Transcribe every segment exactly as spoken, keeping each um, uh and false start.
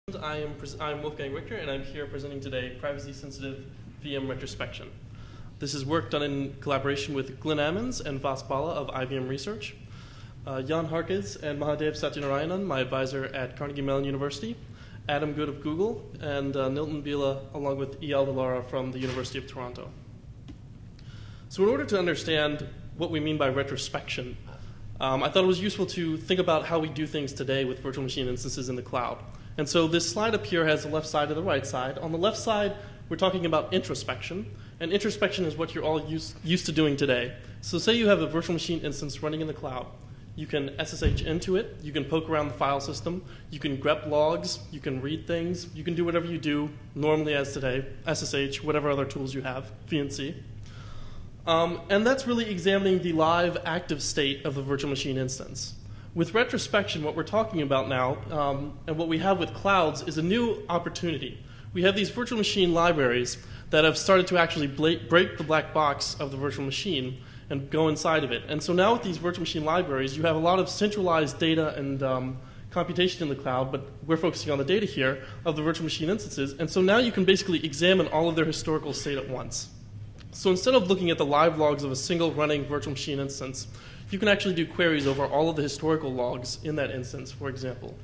I am I'm Wolfgang Richter, and I'm here presenting today privacy-sensitive V M retrospection. This is work done in collaboration with Glenn Ammons and Vas Bala of I B M Research, uh, Jan Harkes and Mahadev Satyanarayanan, my advisor at Carnegie Mellon University, Adam Good of Google, and uh, Nilton Bila, along with Eyal Delara from the University of Toronto. So in order to understand what we mean by retrospection, um, I thought it was useful to think about how we do things today with virtual machine instances in the cloud. And so this slide up here has the left side and the right side. On the left side, we're talking about introspection. And introspection is what you're all used, used to doing today. So say you have a virtual machine instance running in the cloud. You can S S H into it. You can poke around the file system. You can grep logs. You can read things. You can do whatever you do normally as today, S S H, whatever other tools you have, V N C. Um, and that's really examining the live, active state of the virtual machine instance. With retrospection, what we're talking about now, um, and what we have with clouds, is a new opportunity. We have these virtual machine libraries that have started to actually break the black box of the virtual machine and go inside of it. And so now with these virtual machine libraries, you have a lot of centralized data and um, computation in the cloud, but we're focusing on the data here of the virtual machine instances. And so now you can basically examine all of their historical state at once. So instead of looking at the live logs of a single running virtual machine instance, you can actually do queries over all of the historical logs in that instance, for example.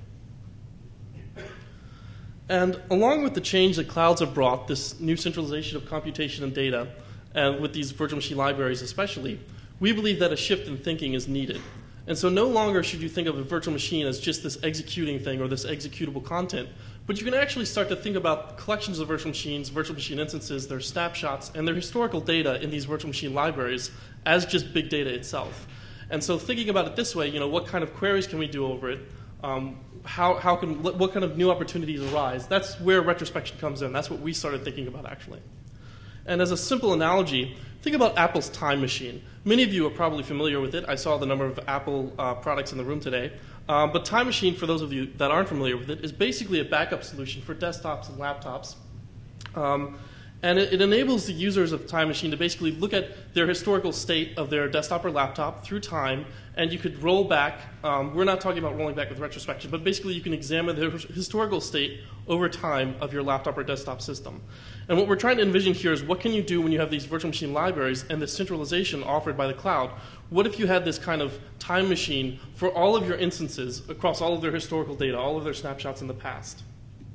And along with the change that clouds have brought, this new centralization of computation and data, and with these virtual machine libraries especially, we believe that a shift in thinking is needed. And so no longer should you think of a virtual machine as just this executing thing or this executable content, but you can actually start to think about collections of virtual machines, virtual machine instances, their snapshots, and their historical data in these virtual machine libraries as just big data itself. And so thinking about it this way, you know, what kind of queries can we do over it? Um, how, how can, what kind of new opportunities arise? That's where retrospection comes in. That's what we started thinking about, actually. And as a simple analogy, think about Apple's Time Machine. Many of you are probably familiar with it. I saw the number of Apple uh, products in the room today. Um, but Time Machine, for those of you that aren't familiar with it, is basically a backup solution for desktops and laptops. Um, And it, it enables the users of Time Machine to basically look at their historical state of their desktop or laptop through time, and you could roll back. Um, we're not talking about rolling back with retrospection, but basically you can examine the historical state over time of your laptop or desktop system. And what we're trying to envision here is what can you do when you have these virtual machine libraries and the centralization offered by the cloud? What if you had this kind of time machine for all of your instances across all of their historical data, all of their snapshots in the past?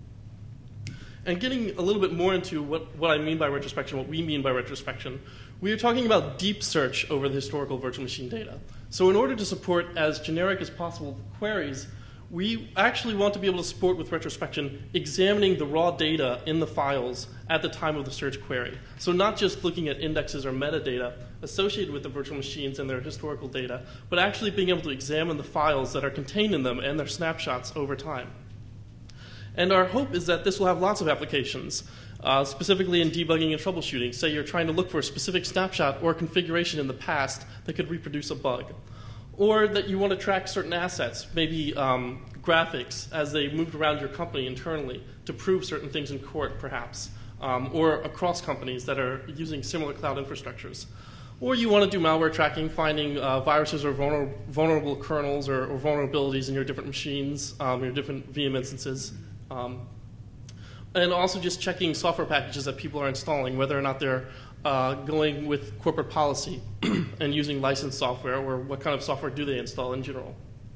And getting a little bit more into what, what I mean by retrospection, what we mean by retrospection, we are talking about deep search over the historical virtual machine data. So in order to support as generic as possible queries, we actually want to be able to support with retrospection examining the raw data in the files at the time of the search query. So not just looking at indexes or metadata associated with the virtual machines and their historical data, but actually being able to examine the files that are contained in them and their snapshots over time. And our hope is that this will have lots of applications, uh, specifically in debugging and troubleshooting. Say you're trying to look for a specific snapshot or configuration in the past that could reproduce a bug. Or that you want to track certain assets, maybe um, graphics, as they moved around your company internally to prove certain things in court, perhaps. Um, or across companies that are using similar cloud infrastructures. Or you want to do malware tracking, finding uh, viruses or vulner vulnerable kernels or, or vulnerabilities in your different machines, um, your different V M instances. Um, and also just checking software packages that people are installing, whether or not they're uh, going with corporate policy and using licensed software, or what kind of software do they install in general.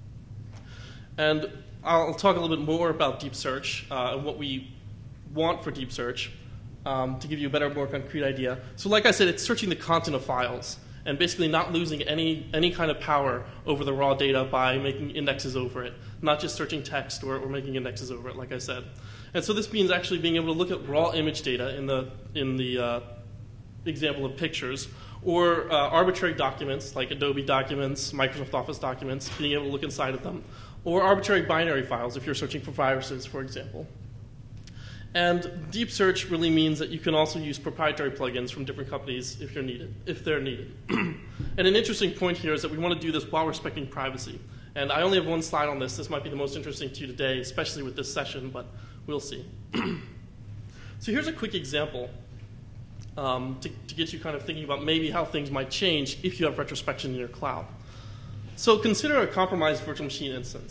And I'll talk a little bit more about deep search uh, and what we want for deep search um, to give you a better, more concrete idea. So like I said, it's searching the content of files and basically not losing any, any kind of power over the raw data by making indexes over it, not just searching text or, or making indexes over it, like I said. And so this means actually being able to look at raw image data in the, in the uh, example of pictures, or uh, arbitrary documents like Adobe documents, Microsoft Office documents, being able to look inside of them, or arbitrary binary files if you're searching for viruses, for example. And deep search really means that you can also use proprietary plugins from different companies if you're needed, if they're needed. And an interesting point here is that we want to do this while respecting privacy. And I only have one slide on this. This might be the most interesting to you today, especially with this session, but we'll see. So here's a quick example um, to, to get you kind of thinking about maybe how things might change if you have retrospection in your cloud. So consider a compromised virtual machine instance.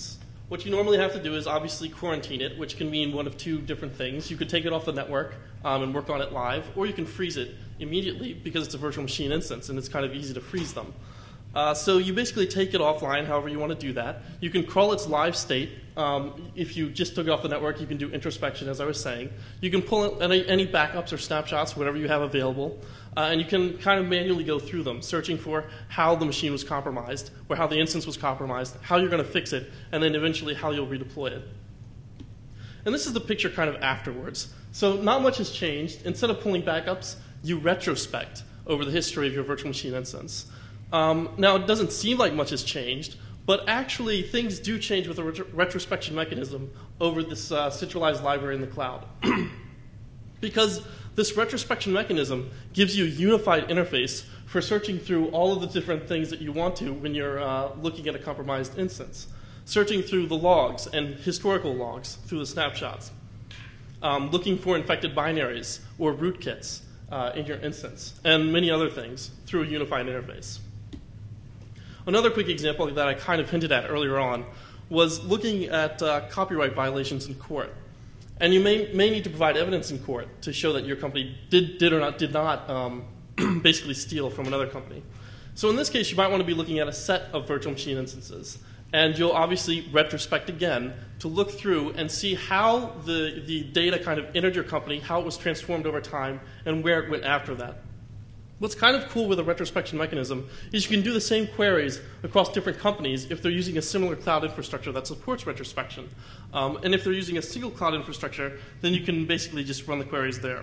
what you normally have to do is obviously quarantine it, which can mean one of two different things. You could take it off the network um, and work on it live, or you can freeze it immediately because it's a virtual machine instance and it's kind of easy to freeze them. Uh, so you basically take it offline however you want to do that. You can crawl its live state. Um, if you just took it off the network, you can do introspection, as I was saying. You can pull any, any backups or snapshots, whatever you have available, uh, and you can kind of manually go through them, searching for how the machine was compromised, or how the instance was compromised, how you're going to fix it, and then eventually how you'll redeploy it. And this is the picture kind of afterwards. So not much has changed. Instead of pulling backups, you retrospect over the history of your virtual machine instance. Um, now, it doesn't seem like much has changed, but actually things do change with a ret retrospection mechanism over this uh, centralized library in the cloud. Because this retrospection mechanism gives you a unified interface for searching through all of the different things that you want to when you're uh, looking at a compromised instance. Searching through the logs and historical logs through the snapshots. Um, looking for infected binaries or rootkits uh, in your instance, and many other things through a unified interface. Another quick example that I kind of hinted at earlier on was looking at uh, copyright violations in court. And you may, may need to provide evidence in court to show that your company did, did or not, did not um, basically steal from another company. So in this case, you might want to be looking at a set of virtual machine instances. And you'll obviously retrospect again to look through and see how the, the data kind of entered your company, how it was transformed over time, and where it went after that. What's kind of cool with a retrospection mechanism is you can do the same queries across different companies if they're using a similar cloud infrastructure that supports retrospection. Um, and if they're using a single cloud infrastructure, then you can basically just run the queries there.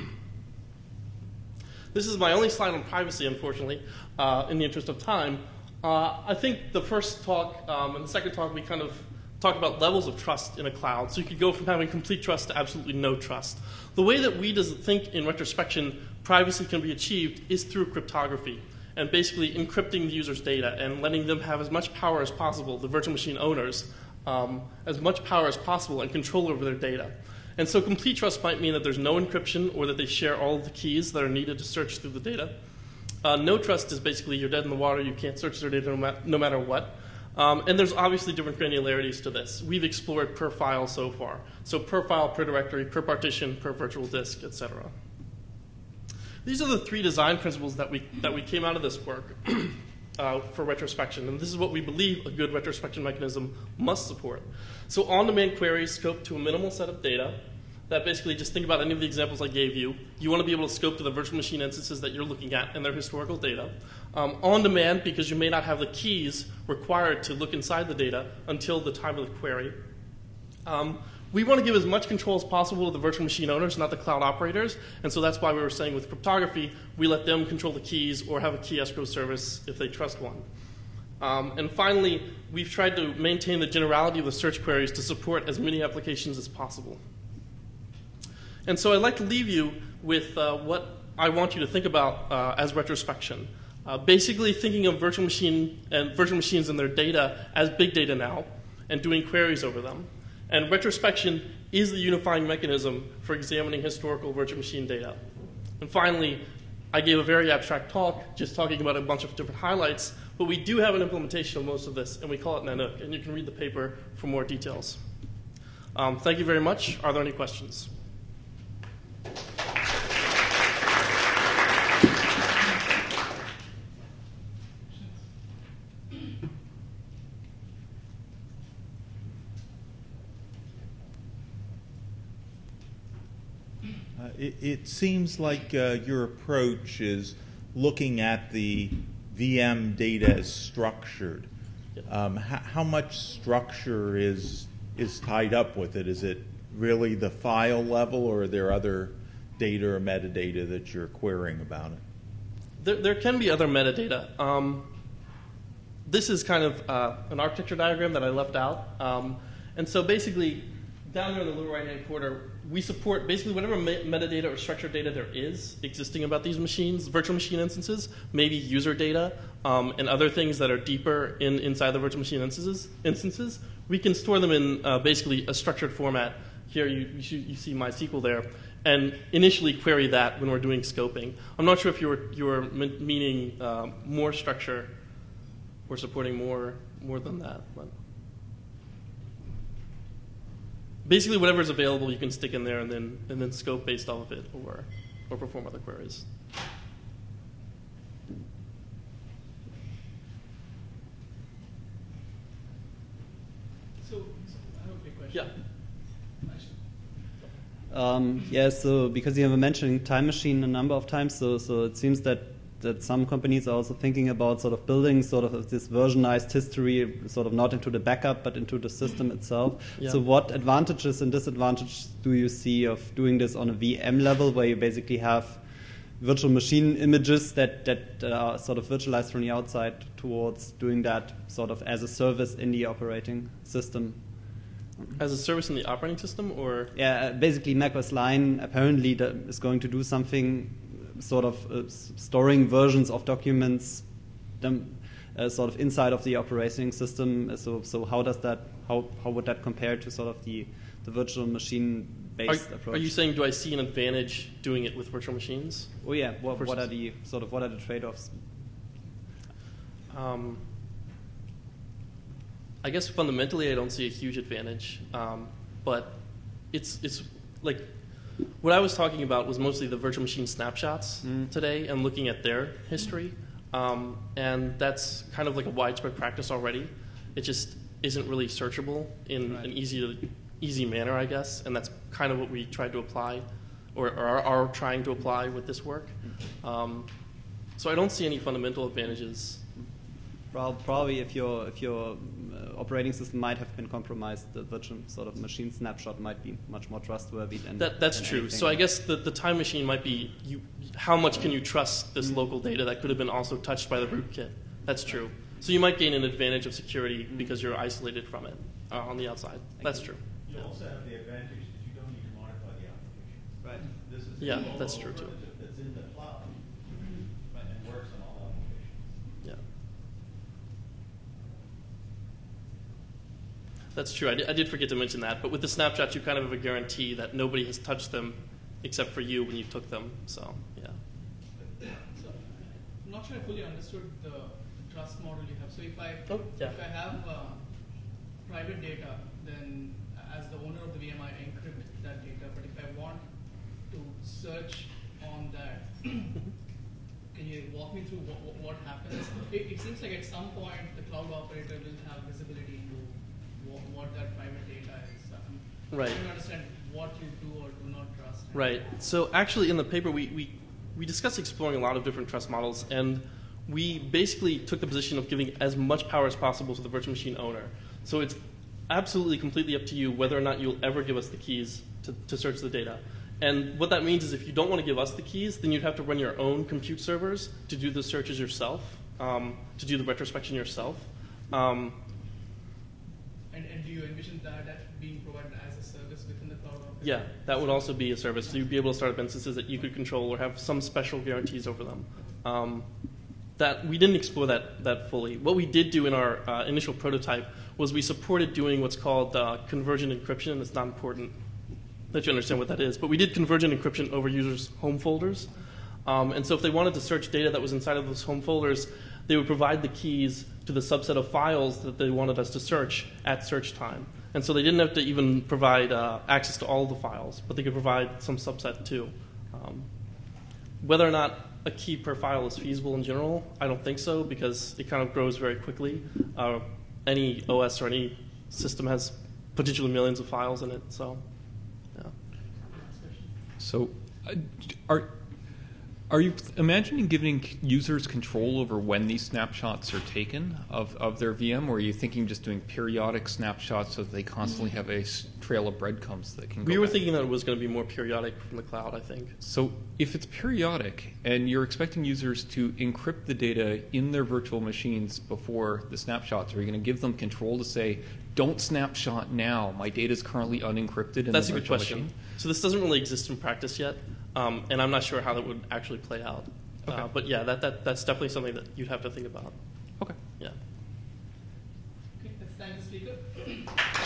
This is my only slide on privacy, unfortunately, uh, in the interest of time. Uh, I think the first talk um, and the second talk, we kind of talked about levels of trust in a cloud. So you could go from having complete trust to absolutely no trust. The way that we does think in retrospection privacy can be achieved is through cryptography and basically encrypting the user's data and letting them have as much power as possible, the virtual machine owners, um, as much power as possible and control over their data. And so complete trust might mean that there's no encryption or that they share all of the keys that are needed to search through the data. Uh, no trust is basically you're dead in the water, you can't search their data no, ma no matter what. Um, and there's obviously different granularities to this. We've explored per file so far. So per file, per directory, per partition, per virtual disk, et cetera. These are the three design principles that we, that we came out of this work uh, for retrospection. And this is what we believe a good retrospection mechanism must support. So on-demand queries scope to a minimal set of data. That basically, just think about any of the examples I gave you. You want to be able to scope to the virtual machine instances that you're looking at and their historical data. Um, on demand, because you may not have the keys required to look inside the data until the time of the query. Um, we want to give as much control as possible to the virtual machine owners, not the cloud operators. And so that's why we were saying with cryptography, we let them control the keys or have a key escrow service if they trust one. Um, and finally, we've tried to maintain the generality of the search queries to support as many applications as possible. And so I'd like to leave you with uh, what I want you to think about uh, as retrospection. Uh, basically thinking of virtual machine and virtual machines and their data as big data now and doing queries over them. And retrospection is the unifying mechanism for examining historical virtual machine data. And finally, I gave a very abstract talk just talking about a bunch of different highlights, but we do have an implementation of most of this, and we call it Nanook, and you can read the paper for more details. Um, thank you very much. Are there any questions? It, it seems like uh, your approach is looking at the V M data as structured. Um, how, how much structure is is tied up with it? Is it really the file level, or are there other data or metadata that you're querying about it? There, there can be other metadata. Um, this is kind of uh, an architecture diagram that I left out. Um, and so basically, down here in the lower right-hand corner, we support basically whatever me metadata or structured data there is existing about these machines, virtual machine instances, maybe user data, um, and other things that are deeper in, inside the virtual machine instances. instances. We can store them in uh, basically a structured format. Here you, you, you see MySQL there, and initially query that when we're doing scoping. I'm not sure if you were, you were meaning uh, more structure or supporting more, more than that. But. basically whatever is available you can stick in there and then and then scope based off of it or or perform other queries. So, I have a quick question. Yeah. Um, yeah, so because you have mentioned Time Machine a number of times, so so it seems that, that some companies are also thinking about sort of building sort of this versionized history, sort of not into the backup but into the system itself. Yeah. So what advantages and disadvantages do you see of doing this on a V M level, where you basically have virtual machine images that, that are sort of virtualized from the outside towards doing that sort of as a service in the operating system? As a service in the operating system, or Yeah, basically macOS Line apparently that is going to do something sort of uh, s- storing versions of documents them, uh, sort of inside of the operating system. So, so how does that, how, how would that compare to sort of the, the virtual machine are, based approach? are you saying, do I see an advantage doing it with virtual machines? Oh yeah, what, what are versus- the sort of what are the trade-offs? Um, I guess fundamentally I don't see a huge advantage, um, but it's it's like what I was talking about was mostly the virtual machine snapshots Mm. today and looking at their history, um, and that's kind of like a widespread practice already. It just isn't really searchable in Right. an easy easy manner, I guess, and that's kind of what we tried to apply, or, or are, are trying to apply with this work. Um, so I don't see any fundamental advantages. Prob- Probably if your if your uh, operating system might have been compromised, the virtual sort of machine snapshot might be much more trustworthy than That, that's than true. anything. So I guess the, the time machine might be you. How much can you trust this Mm. local data that could have been also touched by the rootkit? That's true. So you might gain an advantage of security Mm. because you're isolated from it uh, on the outside. That's true. You also have the advantage that you don't need to modify the application. Right. This is Yeah, all that's true, too. alternative that's in the cloud right, and works on all applications. Yeah. That's true. I did, I did forget to mention that. But with the snapshots, you kind of have a guarantee that nobody has touched them except for you when you took them. So yeah. So, I'm not sure I fully understood the trust model you have. So if I Oh, yeah. if I have uh, private data, then as the owner of the V M, I encrypt that data. But if I want to search on that, can you walk me through what, what, what happens? It, it seems like at some point the cloud operator will have visibility into what, what that private data is. Um, Right. I don't understand what you do or do not trust. Right. So actually, in the paper, we, we, we discussed exploring a lot of different trust models, and we basically took the position of giving as much power as possible to the virtual machine owner. So it's absolutely completely up to you whether or not you'll ever give us the keys to, to search the data. And what that means is if you don't want to give us the keys, then you'd have to run your own compute servers to do the searches yourself, um, to do the retrospection yourself. Um, And, and do you envision that as being provided as a service within the cloud operator? Yeah, that would also be a service. So you'd be able to start up instances that you could control or have some special guarantees over them. Um, that we didn't explore that that fully. What we did do in our uh, initial prototype was we supported doing what's called uh, convergent encryption. It's not important that you understand what that is, but we did convergent encryption over users' home folders. Um, and so if they wanted to search data that was inside of those home folders, they would provide the keys to the subset of files that they wanted us to search at search time. And so they didn't have to even provide uh, access to all of the files, but they could provide some subset too. Um, whether or not a key per file is feasible in general, I don't think so, because it kind of grows very quickly. Uh, any O S or any system has potentially millions of files in it, so yeah. So, uh, are are you imagining giving users control over when these snapshots are taken of, of their V M, or are you thinking just doing periodic snapshots so that they constantly have a s- trail of breadcrumbs that can go We were back? thinking that it was going to be more periodic from the cloud, I think. So if it's periodic and you're expecting users to encrypt the data in their virtual machines before the snapshots, are you going to give them control to say, don't snapshot now, my data is currently unencrypted in That's the a good virtual question. machine? So this doesn't really exist in practice yet, um, and I'm not sure how that would actually play out. Uh, Okay. but yeah, that, that, that's definitely something that you'd have to think about. Okay. Yeah. Okay, let's thank the speaker.